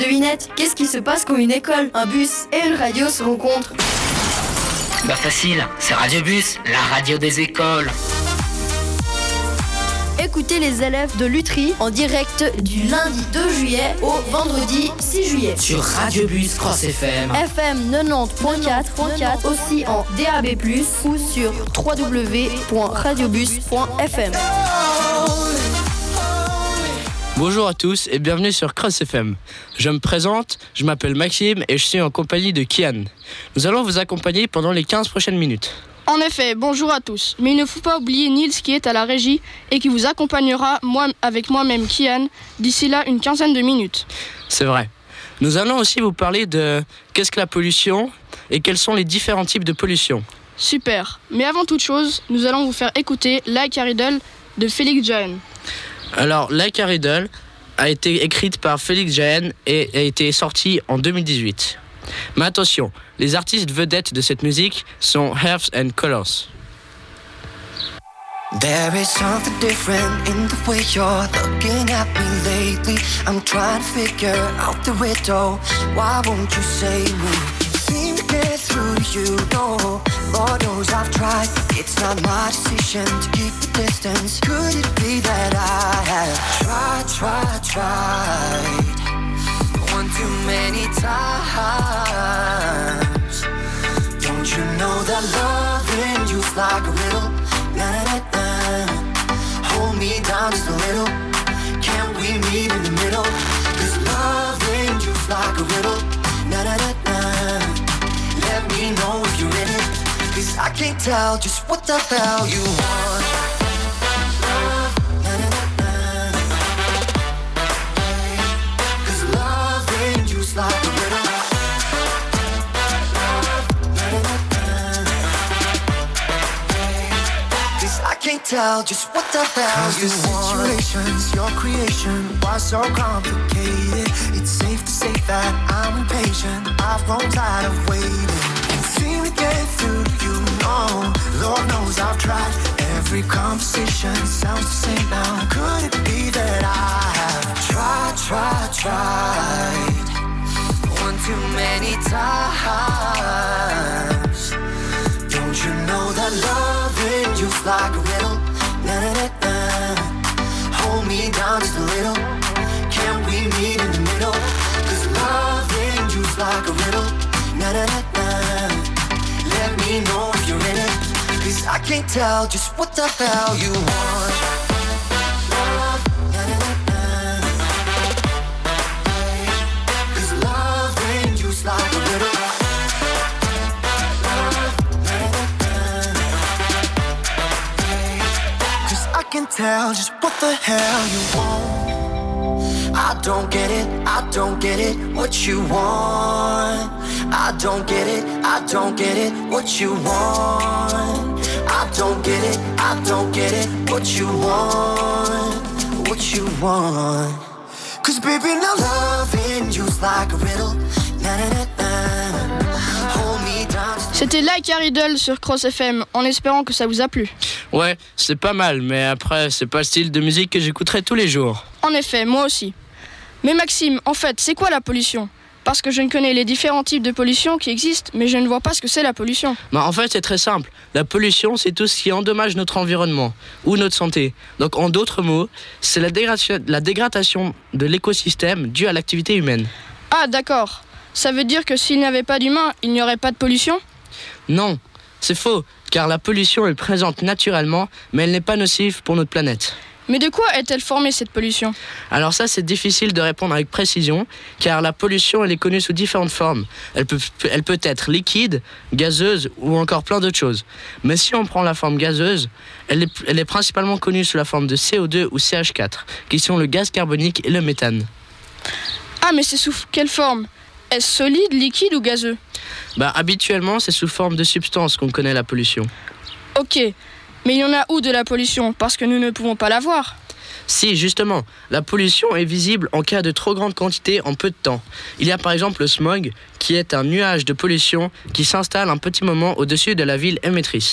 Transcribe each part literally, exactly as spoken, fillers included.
devinette, qu'est-ce qui se passe quand une école, un bus et une radio se rencontrent? Bah facile, c'est Radiobus, la radio des écoles. Écoutez les élèves de Lutry en direct du lundi deux juillet au vendredi six juillet. Sur Radiobus Cross F M. F M quatre-vingt-dix point quatre, aussi en D A B plus, ou sur w w w point radiobus point f m. Bonjour à tous et bienvenue sur Cross F M. Je me présente, je m'appelle Maxime et je suis en compagnie de Kian. Nous allons vous accompagner pendant les quinze prochaines minutes. En effet, bonjour à tous. Mais il ne faut pas oublier Nils qui est à la régie et qui vous accompagnera moi, avec moi-même Kian d'ici là une quinzaine de minutes. C'est vrai. Nous allons aussi vous parler de qu'est-ce que la pollution et quels sont les différents types de pollution. Super. Mais avant toute chose, nous allons vous faire écouter Like a Riddle de Felix Jaehn. Alors, Like a Riddle a été écrite par Felix Jaehn et a été sortie en deux mille dix-huit. Mais attention, les artistes vedettes de cette musique sont Herbs and Colors. There is something different in the way you're looking at me lately. I'm trying to figure out the riddle. Why won't you say me? Seem to get through to you, no. Lord knows I've tried. It's not my decision to keep the distance. Could it be that I have tried, tried, tried one too many times? Don't you know that loving you's like a riddle? Na na na na. Hold me down just a little. Can't we meet in the middle? 'Cause loving you's like a riddle. Na na na na. Let me know if you're in it. 'Cause I can't tell just what the hell you want. Love, na na na na. 'Cause loving you's like a riddle. Love, na na na na. 'Cause I can't tell just what the hell you want. Situations, your creation, why so complicated? It's safe to say that I'm impatient. I've grown tired of waiting. Can't seem to get through to you, no. Lord knows I've tried. Every conversation sounds the same now. Could it be that I have tried, tried, tried one too many times? Don't you know that loving you's like a riddle? Na na na na. Hold me down just a little. Can we meet in the middle? 'Cause loving you's like a riddle. Na na na na. Let me know if you're in it. 'Cause I can't tell just what the hell you want. Love, na na na na. 'Cause loving you's like a riddle. Love, na na na na. 'Cause I can tell just what the hell you want. I don't get it, I don't get it, what you want. I don't get it, I don't get it, what you want. I don't get it, I don't get it, what you want, what you want. 'Cause baby now loving you's like a riddle. Na na na na. Hold me down. C'était Like a Riddle sur Cross F M, en espérant que ça vous a plu. Ouais, c'est pas mal, mais après, c'est pas le style de musique que j'écouterai tous les jours. En effet, moi aussi. Mais Maxime, en fait, c'est quoi la pollution ? Parce que je ne connais les différents types de pollution qui existent, mais je ne vois pas ce que c'est la pollution. Bah, en fait, c'est très simple. La pollution, c'est tout ce qui endommage notre environnement ou notre santé. Donc, en d'autres mots, c'est la dégradation, la dégradation de l'écosystème due à l'activité humaine. Ah, d'accord. Ça veut dire que s'il n'y avait pas d'humains, il n'y aurait pas de pollution ? Non, c'est faux, car la pollution est présente naturellement, mais elle n'est pas nocive pour notre planète. Mais de quoi est-elle formée, cette pollution ? Alors ça, c'est difficile de répondre avec précision, car la pollution, elle est connue sous différentes formes. Elle peut, elle peut être liquide, gazeuse ou encore plein d'autres choses. Mais si on prend la forme gazeuse, elle est, elle est principalement connue sous la forme de C O deux ou C H quatre, qui sont le gaz carbonique et le méthane. Ah, mais c'est sous quelle forme ? Est-ce solide, liquide ou gazeux ? Bah, habituellement, c'est sous forme de substance qu'on connaît la pollution. Ok. Mais il y en a où de la pollution ? Parce que nous ne pouvons pas la voir. Si, justement, la pollution est visible en cas de trop grande quantité en peu de temps. Il y a par exemple le smog, qui est un nuage de pollution qui s'installe un petit moment au-dessus de la ville émettrice.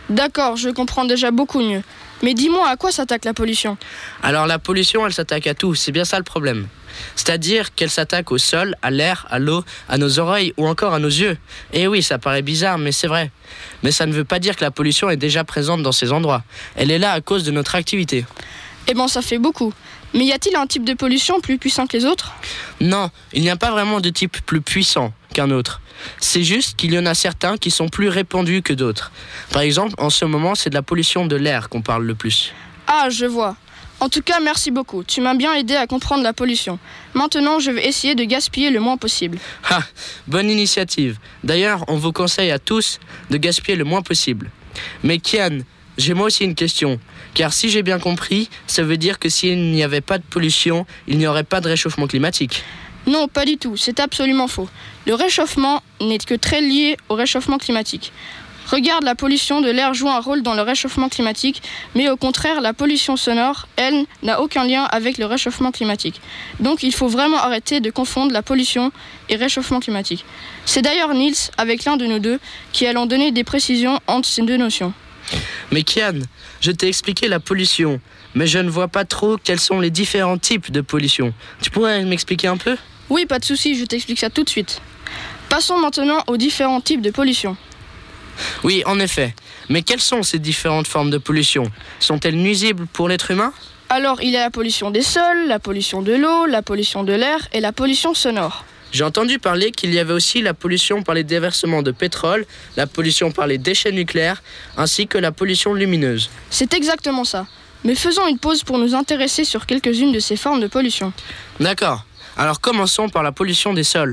D'accord, je comprends déjà beaucoup mieux. Mais dis-moi, à quoi s'attaque la pollution ? Alors la pollution, elle s'attaque à tout, c'est bien ça le problème. C'est-à-dire qu'elle s'attaque au sol, à l'air, à l'eau, à nos oreilles ou encore à nos yeux. Et oui, ça paraît bizarre, mais c'est vrai. Mais ça ne veut pas dire que la pollution est déjà présente dans ces endroits. Elle est là à cause de notre activité. Eh ben, ça fait beaucoup. Mais y a-t-il un type de pollution plus puissant que les autres ? Non, il n'y a pas vraiment de type plus puissant qu'un autre. C'est juste qu'il y en a certains qui sont plus répandus que d'autres. Par exemple, en ce moment, c'est de la pollution de l'air qu'on parle le plus. Ah, je vois. En tout cas, merci beaucoup. Tu m'as bien aidé à comprendre la pollution. Maintenant, je vais essayer de gaspiller le moins possible. Ah, bonne initiative. D'ailleurs, on vous conseille à tous de gaspiller le moins possible. Mais Kian, j'ai moi aussi une question. Car si j'ai bien compris, ça veut dire que s'il n'y avait pas de pollution, il n'y aurait pas de réchauffement climatique. Non, pas du tout. C'est absolument faux. Le réchauffement n'est que très lié au réchauffement climatique. Regarde, la pollution de l'air joue un rôle dans le réchauffement climatique, mais au contraire, la pollution sonore, elle, n'a aucun lien avec le réchauffement climatique. Donc il faut vraiment arrêter de confondre la pollution et réchauffement climatique. C'est d'ailleurs Niels, avec l'un de nous deux, qui allons donner des précisions entre ces deux notions. Mais Kian, je t'ai expliqué la pollution, mais je ne vois pas trop quels sont les différents types de pollution. Tu pourrais m'expliquer un peu ? Oui, pas de souci, je t'explique ça tout de suite. Passons maintenant aux différents types de pollution. Oui, en effet. Mais quelles sont ces différentes formes de pollution ? Sont-elles nuisibles pour l'être humain ? Alors, il y a la pollution des sols, la pollution de l'eau, la pollution de l'air et la pollution sonore. J'ai entendu parler qu'il y avait aussi la pollution par les déversements de pétrole, la pollution par les déchets nucléaires, ainsi que la pollution lumineuse. C'est exactement ça. Mais faisons une pause pour nous intéresser sur quelques-unes de ces formes de pollution. D'accord. Alors commençons par la pollution des sols.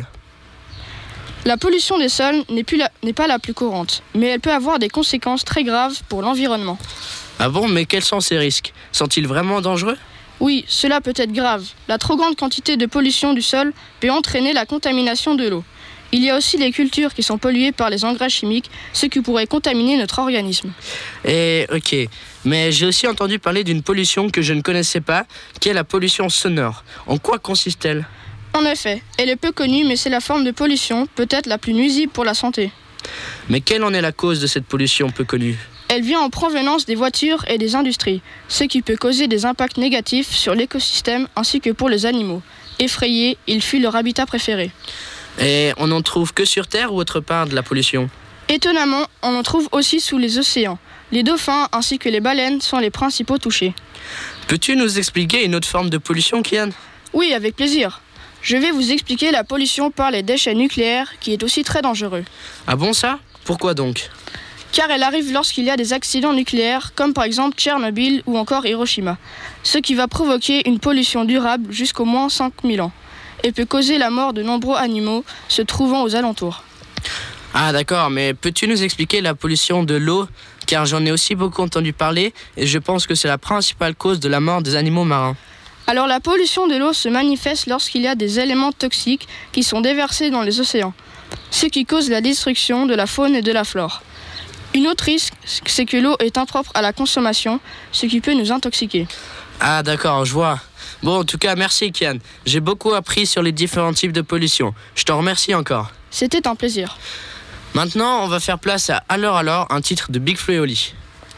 La pollution des sols n'est, plus la, n'est pas la plus courante, mais elle peut avoir des conséquences très graves pour l'environnement. Ah bon, mais quels sont ces risques ? Sont-ils vraiment dangereux ? Oui, cela peut être grave. La trop grande quantité de pollution du sol peut entraîner la contamination de l'eau. Il y a aussi les cultures qui sont polluées par les engrais chimiques, ce qui pourrait contaminer notre organisme. Et ok, mais j'ai aussi entendu parler d'une pollution que je ne connaissais pas, qui est la pollution sonore. En quoi consiste-t-elle ? En effet, elle est peu connue, mais c'est la forme de pollution peut-être la plus nuisible pour la santé. Mais quelle en est la cause de cette pollution peu connue ? Elle vient en provenance des voitures et des industries, ce qui peut causer des impacts négatifs sur l'écosystème ainsi que pour les animaux. Effrayés, ils fuient leur habitat préféré. Et on n'en trouve que sur Terre ou autre part de la pollution ? Étonnamment, on en trouve aussi sous les océans. Les dauphins ainsi que les baleines sont les principaux touchés. Peux-tu nous expliquer une autre forme de pollution, Kian ? Oui, avec plaisir. Je vais vous expliquer la pollution par les déchets nucléaires, qui est aussi très dangereux. Ah bon ça ? Pourquoi donc ? Car elle arrive lorsqu'il y a des accidents nucléaires, comme par exemple Tchernobyl ou encore Hiroshima, ce qui va provoquer une pollution durable jusqu'au moins cinq mille ans, et peut causer la mort de nombreux animaux se trouvant aux alentours. Ah d'accord, mais peux-tu nous expliquer la pollution de l'eau ? Car j'en ai aussi beaucoup entendu parler, et je pense que c'est la principale cause de la mort des animaux marins. Alors la pollution de l'eau se manifeste lorsqu'il y a des éléments toxiques qui sont déversés dans les océans, ce qui cause la destruction de la faune et de la flore. Une autre risque, c'est que l'eau est impropre à la consommation, ce qui peut nous intoxiquer. Ah d'accord, je vois. Bon, en tout cas, merci Kian. J'ai beaucoup appris sur les différents types de pollution. Je t'en remercie encore. C'était un plaisir. Maintenant, on va faire place à Alors Alors, un titre de Big Flo et Oli.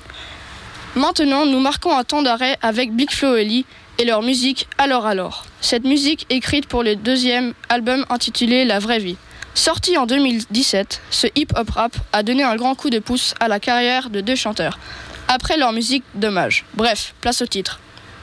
Maintenant, nous marquons un temps d'arrêt avec Big Flo et Oli et leur musique Alors Alors. Cette musique écrite pour le deuxième album intitulé La Vraie Vie. Sorti en deux mille dix-sept, ce hip-hop rap a donné un grand coup de pouce à la carrière de deux chanteurs. Après leur musique, dommage. Bref, place au titre.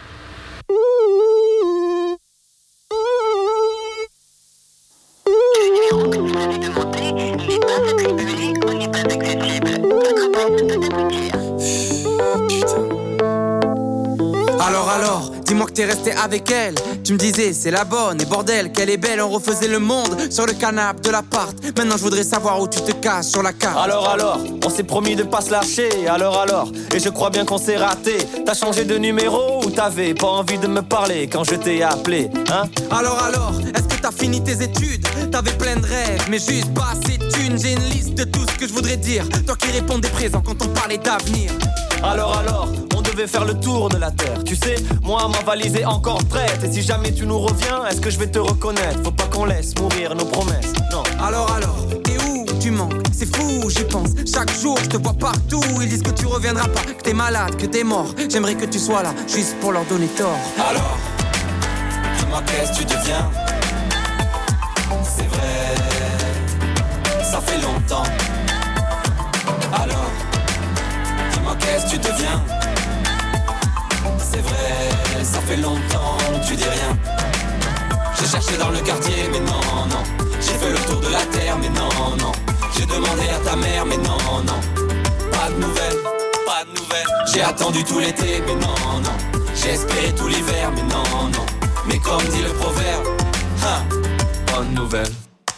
Alors alors, dis-moi que t'es resté avec elle. Tu me disais c'est la bonne et bordel qu'elle est belle. On refaisait le monde sur le canapé de l'appart. Maintenant je voudrais savoir où tu te caches sur la carte. Alors alors, on s'est promis de pas se lâcher. Alors alors, et je crois bien qu'on s'est raté. T'as changé de numéro ou t'avais pas envie de me parler quand je t'ai appelé, hein? Alors alors, est-ce que t'as fini tes études? T'avais plein de rêves, mais juste pas assez de thunes. J'ai une liste de tout ce que je voudrais dire. Toi qui répondais présent quand on parlait d'avenir. Alors alors, on devait faire le tour de la terre. Tu sais, moi ma valise est encore prête. Et si jamais tu nous reviens, est-ce que je vais te reconnaître? Faut pas qu'on laisse mourir nos promesses, non. Alors alors, et où tu manques? c'est fou, j'y pense. Chaque jour, je te vois partout. Ils disent que tu reviendras pas, que t'es malade, que t'es mort. J'aimerais que tu sois là, juste pour leur donner tort. Alors, dis-moi qu'est-ce que tu deviens? C'est vrai, ça fait longtemps. Alors, dis-moi qu'est-ce que tu deviens? C'est vrai, ça fait longtemps que tu dis rien. J'ai cherché dans le quartier, mais non, non. J'ai fait le tour de la terre, mais non, non. J'ai demandé à ta mère, mais non, non. Pas de nouvelles, pas de nouvelles. J'ai attendu tout l'été, mais non, non. J'ai espéré tout l'hiver, mais non, non. Mais comme dit le proverbe, hein, bonne nouvelle.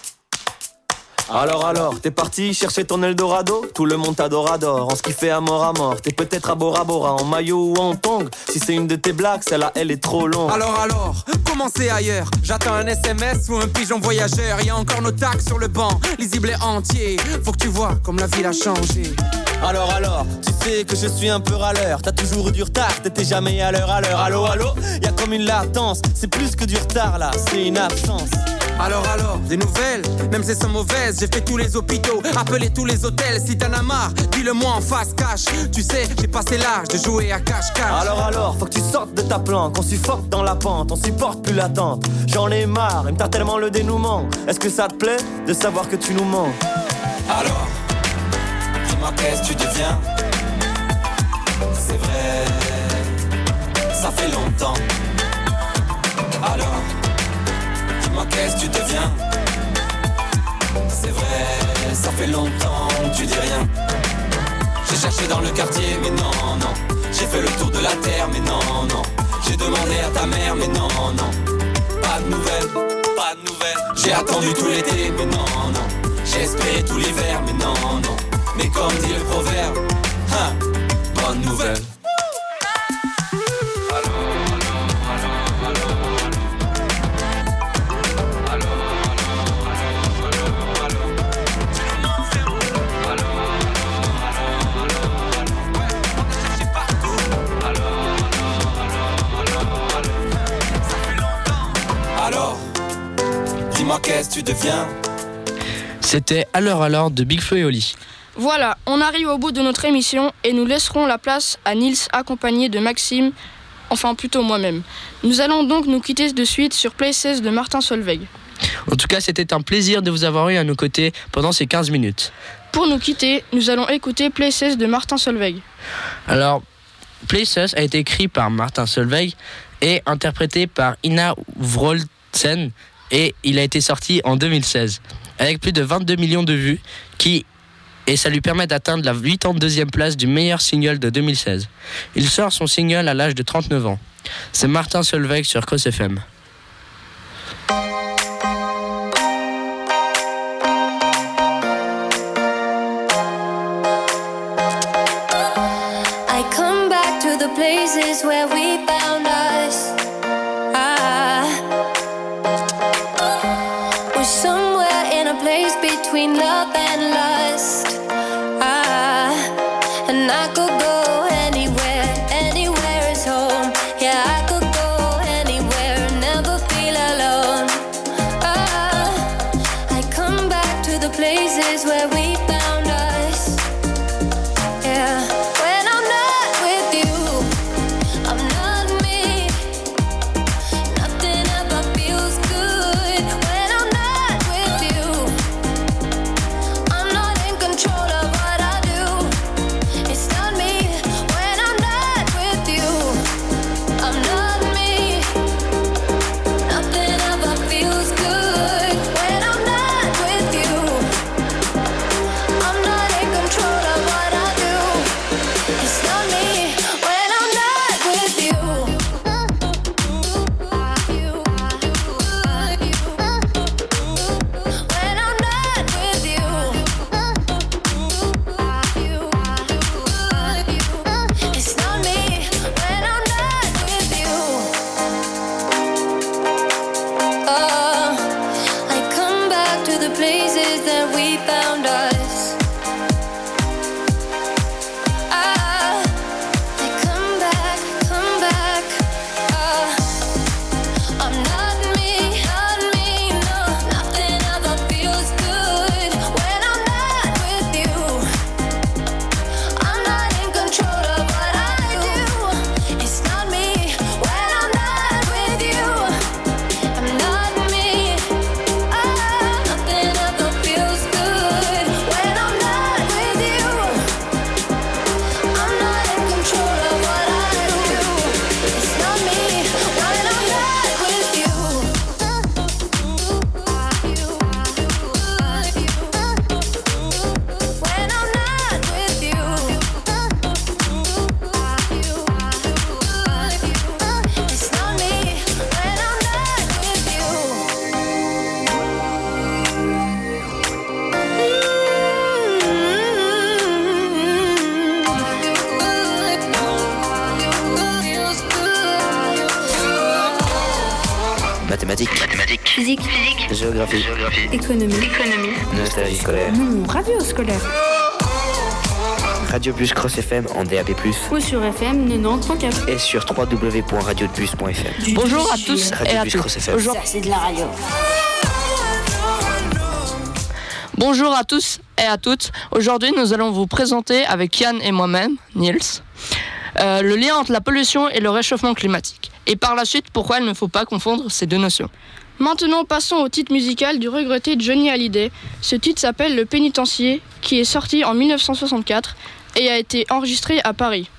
Alors alors, t'es parti chercher ton Eldorado? Tout le monde t'adore, adore, en ce qui fait à mort à mort. T'es peut-être à Bora Bora, en maillot ou en tongs. Si c'est une de tes blagues, celle-là, elle est trop longue. Alors alors, comment c'est ailleurs? J'attends un S M S ou un pigeon voyageur. Y'a encore nos tags sur le banc, lisible et entier. Faut que tu vois comme la ville a changé. Alors alors, tu sais que je suis un peu râleur. T'as toujours eu du retard, t'étais jamais à l'heure à l'heure. Allô allô, y'a comme une latence. C'est plus que du retard là, c'est une absence. Alors alors, des nouvelles, même si elles sont mauvaises. J'ai fait tous les hôpitaux, appelé tous les hôtels. Si t'en as marre, dis-le-moi en face cash. Tu sais, j'ai passé l'âge de jouer à cache-cache. Alors alors, faut que tu sortes de ta planque. On suffoque dans la pente, on supporte plus l'attente. J'en ai marre, il me tarde tellement le dénouement. Est-ce que ça te plaît de savoir que tu nous mens? Alors, dis-moi qu'est-ce que tu deviens? C'est vrai, ça fait longtemps. Alors, dis-moi qu'est-ce que tu deviens? C'est vrai, ça fait longtemps que tu dis rien. J'ai cherché dans le quartier, mais non, non. J'ai fait le tour de la terre, mais non, non. J'ai demandé à ta mère, mais non, non. Pas de nouvelles, pas de nouvelles. J'ai attendu tout l'été, mais non, non. J'ai espéré tout l'hiver, mais non, non. Mais comme dit le proverbe, hein, bonne nouvelle. Dis-moi qu'est-ce que tu deviens? C'était Alors Alors de Big Flo et Oli. Voilà, on arrive au bout de notre émission et nous laisserons la place à Nils accompagné de Maxime, enfin plutôt moi-même. Nous allons donc nous quitter de suite sur Places de Martin Solveig. En tout cas, c'était un plaisir de vous avoir eu à nos côtés pendant ces quinze minutes. Pour nous quitter, nous allons écouter Places de Martin Solveig. Alors, Places a été écrit par Martin Solveig et interprété par Ina Wroldsen. Et il a été sorti en deux mille seize, avec plus de vingt-deux millions de vues, qui, et ça lui permet d'atteindre la quatre-vingt-deuxième place du meilleur single de deux mille seize. Il sort son single à l'âge de trente-neuf ans. C'est Martin Solveig sur Cause F M. I come back to the places where we found us. Somewhere in a place between love and lust. Ah, and I could go anywhere, anywhere is home. Yeah, I could go anywhere, never feel alone. Ah, I come back to the places where we found us. Yeah, when I'm not with you, I'm not me. Nothing ever feels good when I'm not with you. I'm not in control of what I do. It's not me when I'm not with you. I'm not me. Nothing ever feels good when I'm not with you. Mathématiques. Mathématiques. Physique. Physique. Géographie. Géographie. Économie. Économie. Nostalgie scolaire. Non, radio scolaire. Radio Bus Cross F M en D A B plus. Ou sur F M quatre-vingt-dix point quatre. Et sur w w w point radio bus point f m. Bonjour à tous et Radio à Bus toutes. Cross F M. Aujourd'hui- Ça, c'est de la radio. Bonjour à tous et à toutes. Aujourd'hui, nous allons vous présenter avec Yann et moi-même, Niels, euh, le lien entre la pollution et le réchauffement climatique. Et par la suite, pourquoi il ne faut pas confondre ces deux notions. Maintenant, passons au titre musical du regretté Johnny Hallyday. Ce titre s'appelle Le Pénitencier, qui est sorti en mille neuf cent soixante-quatre et a été enregistré à Paris.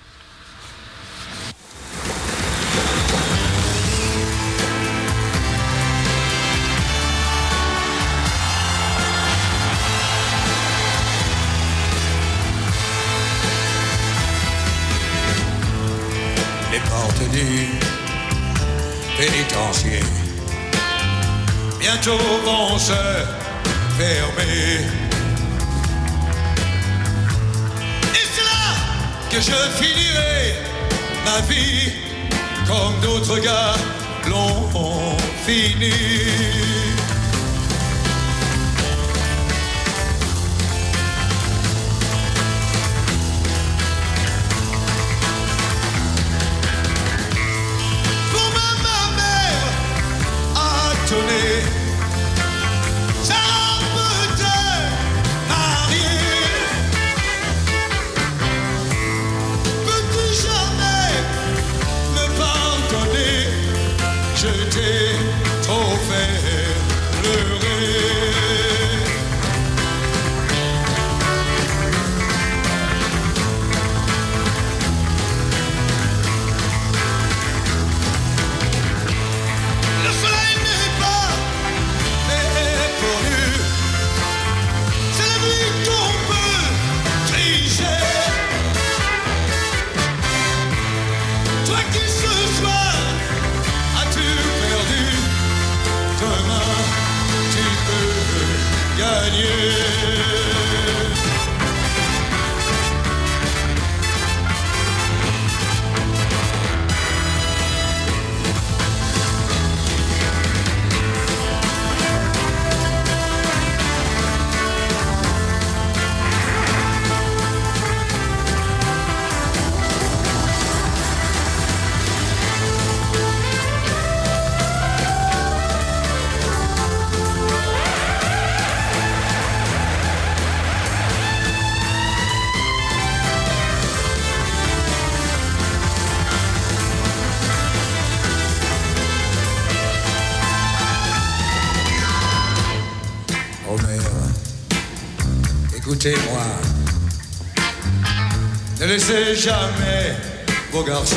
Les portes du pénitencier bientôt vont se fermer. Et c'est là que je finirai ma vie comme d'autres gars l'ont fini. Ça peut te marier. Peux-tu jamais me pardonner? Je t'ai trop fait pleurer. Écoutez-moi, ne laissez jamais vos garçons.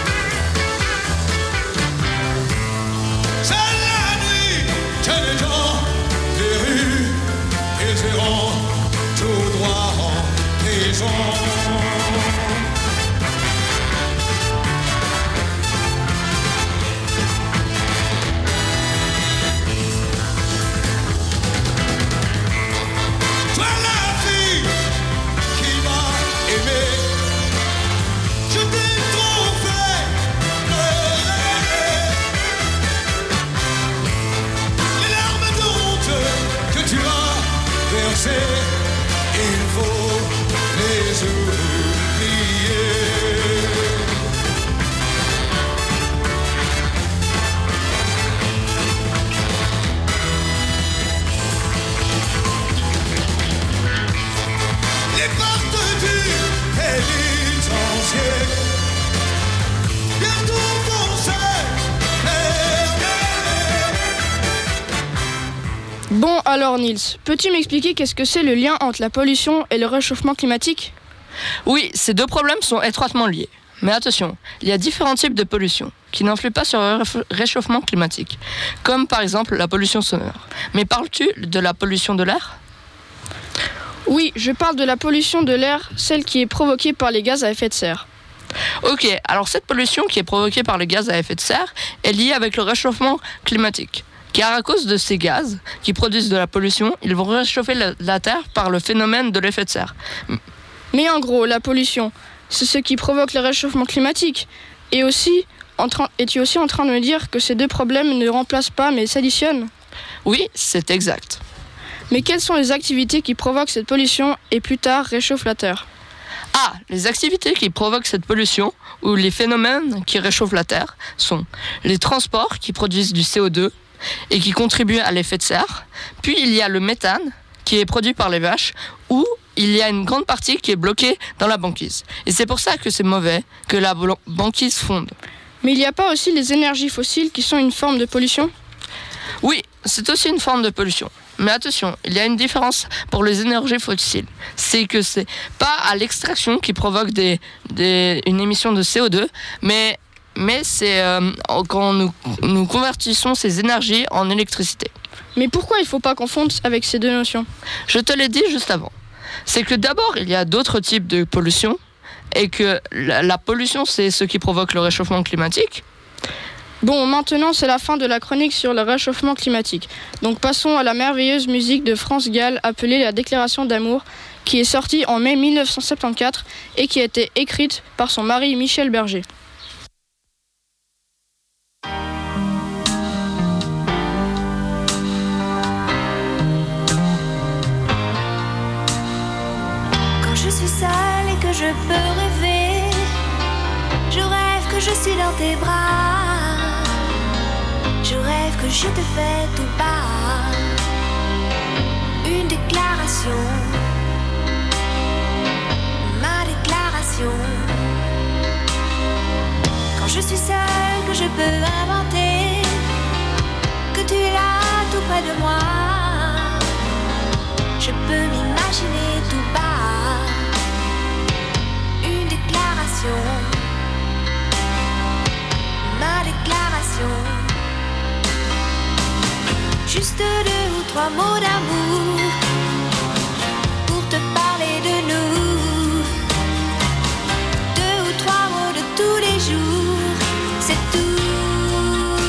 C'est la nuit, tenez dans les rues, ils iront tout droit en prison. Il faut les oublier. Les portes du pénitencier bientôt vont se Bon alors Niels, peux-tu m'expliquer qu'est-ce que c'est le lien entre la pollution et le réchauffement climatique? Oui, ces deux problèmes sont étroitement liés. Mais attention, il y a différents types de pollution qui n'influent pas sur le réchauffement climatique, comme par exemple la pollution sonore. Mais parles-tu de la pollution de l'air? Oui, je parle de la pollution de l'air, celle qui est provoquée par les gaz à effet de serre. Ok, alors cette pollution qui est provoquée par les gaz à effet de serre est liée avec le réchauffement climatique. Car à cause de ces gaz qui produisent de la pollution, ils vont réchauffer la, la Terre par le phénomène de l'effet de serre. Mais en gros, la pollution, c'est ce qui provoque le réchauffement climatique. Et aussi, en train, es-tu aussi en train de me dire que ces deux problèmes ne remplacent pas mais s'additionnent ? Oui, c'est exact. Mais quelles sont les activités qui provoquent cette pollution et plus tard réchauffent la Terre ? Ah, les activités qui provoquent cette pollution ou les phénomènes qui réchauffent la Terre sont les transports qui produisent du C O deux et qui contribuent à l'effet de serre. Puis il y a le méthane qui est produit par les vaches ou il y a une grande partie qui est bloquée dans la banquise. Et c'est pour ça que c'est mauvais que la banquise fonde. Mais il n'y a pas aussi les énergies fossiles qui sont une forme de pollution ? Oui, c'est aussi une forme de pollution. Mais attention, il y a une différence pour les énergies fossiles. C'est que c'est pas à l'extraction qui provoque des, des, une émission de C O deux, mais, mais c'est euh, quand nous, nous convertissons ces énergies en électricité. Mais pourquoi il ne faut pas confondre avec ces deux notions ? Je te l'ai dit juste avant. C'est que d'abord, il y a d'autres types de pollution, et que la, la pollution, c'est ce qui provoque le réchauffement climatique. Bon, maintenant c'est la fin de la chronique sur le réchauffement climatique. Donc passons à la merveilleuse musique de France Gall appelée La Déclaration d'amour, qui est sortie en mai mille neuf cent soixante-quatorze et qui a été écrite par son mari Michel Berger. Quand je suis seule et que je peux rêver, je rêve que je suis dans tes bras. Je rêve que je te fais tout bas une déclaration, ma déclaration. Quand je suis seule, que je peux inventer, que tu es là tout près de moi. Je peux m'imaginer tout bas une déclaration, ma déclaration. Juste deux ou trois mots d'amour pour te parler de nous. Deux ou trois mots de tous les jours, c'est tout.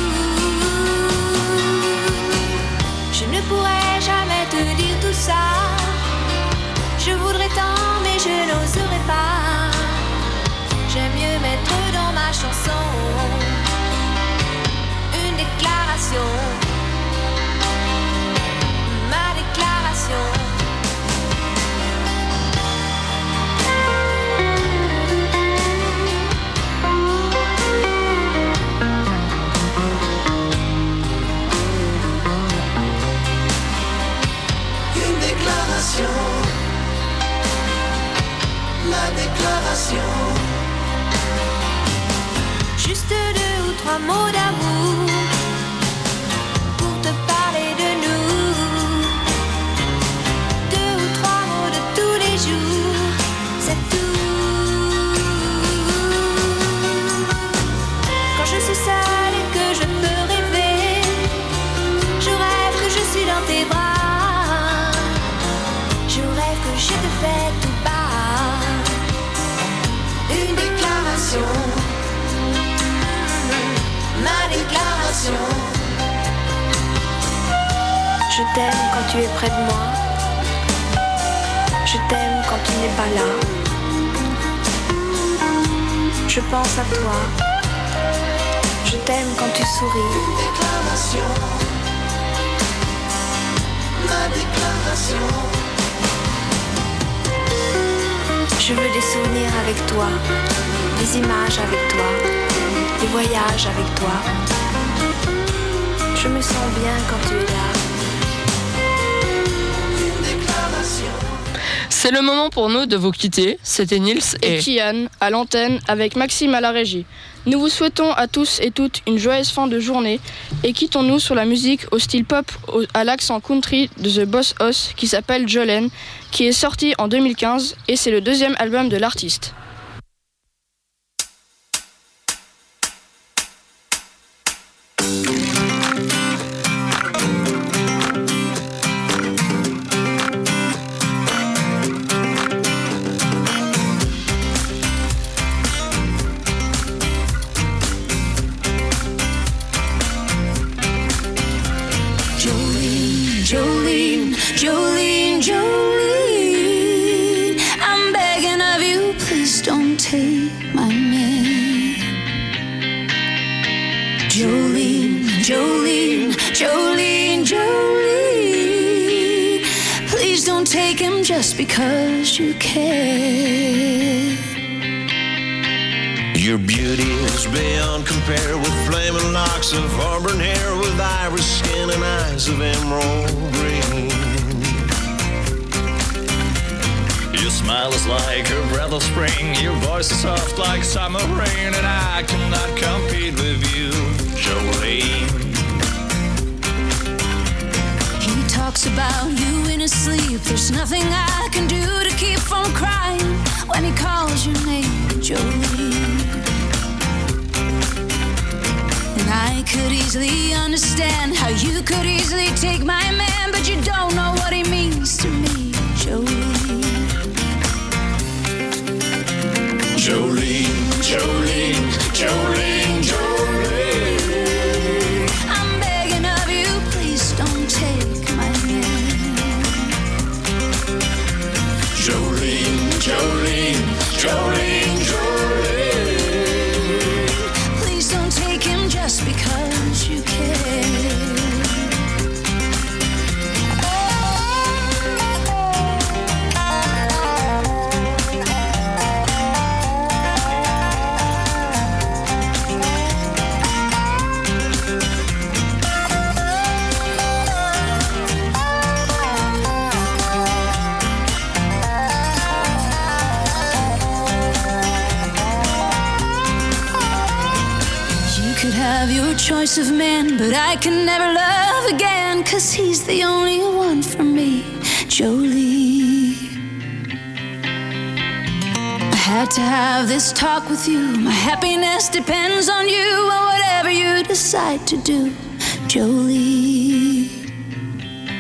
Je ne pourrais jamais te dire tout ça. Je voudrais tant mais je n'oserais pas. J'aime mieux mettre dans ma chanson une déclaration. Une déclaration, la déclaration. Juste deux ou trois mots d'amour pour te parler de nous. Deux ou trois mots de tous les jours, c'est tout. Quand je suis seule et que je peux rêver, je rêve que je suis dans tes bras. Je rêve que je te fais tout bas une déclaration, ma déclaration. Je t'aime quand tu es près de moi. Je t'aime quand tu n'es pas là. Je pense à toi. Je t'aime quand tu souris. Une déclaration, ma déclaration. Je veux des souvenirs avec toi, des images avec toi, des voyages avec toi. Je me sens bien quand tu es là. C'est le moment pour nous de vous quitter. C'était Nils et, et Kian à l'antenne avec Maxime à la régie. Nous vous souhaitons à tous et toutes une joyeuse fin de journée et quittons-nous sur la musique au style pop au, à l'accent country de The Boss Hoss qui s'appelle Jolene, qui est sorti en deux mille quinze et c'est le deuxième album de l'artiste. Jolene, Jolene, Jolene, I'm begging of you, please Jolene, Jolene. Please don't take him just because you care. Your beauty is beyond compare, with flaming locks of auburn hair, with iris skin and eyes of emerald green. Your smile is like a breath of spring, your voice is soft like summer rain, and I cannot compete with you, Jolene. He talks about you in his sleep. There's nothing I can do to keep from crying when he calls your name, Jolene. And I could easily understand how you could easily take my man, but you don't know what he means to me, Jolene. Jolene, Jolene, Jolene, Jolene. I'm begging of you, please don't take my man. Jolene, Jolene, Jolene, Jolene. Please don't take him just because you care. Have your choice of men, but I can never love again, 'cause he's the only one for me, Jolie. I had to have this talk with you. My happiness depends on you, and whatever you decide to do, Jolie.